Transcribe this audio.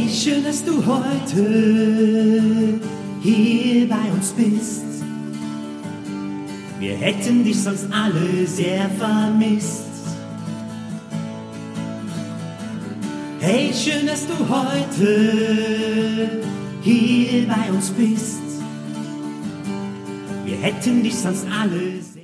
Hey, schön, dass du heute hier bei uns bist. Wir hätten dich sonst alle sehr vermisst. Hey, schön, dass du heute hier bei uns bist. Wir hätten dich sonst alle